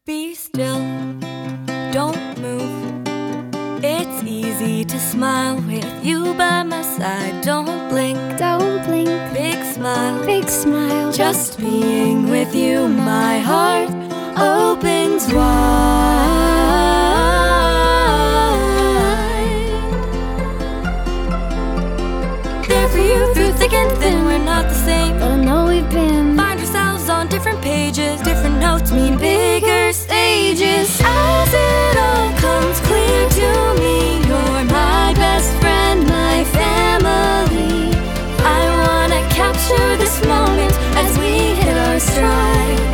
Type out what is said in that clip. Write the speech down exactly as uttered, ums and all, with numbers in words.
Be still, don't move. It's easy to smile with you by my side. Don't blink, Don't blink, big smile. big smile. Just being with you, my heart opens wide. There for you through thick and thin. We're not the same, But I know we've been. find ourselves on different pages. Different notes mean bigger stages. As it all comes clear to me, you're my best friend, my family. I wanna capture this moment as we hit our stride.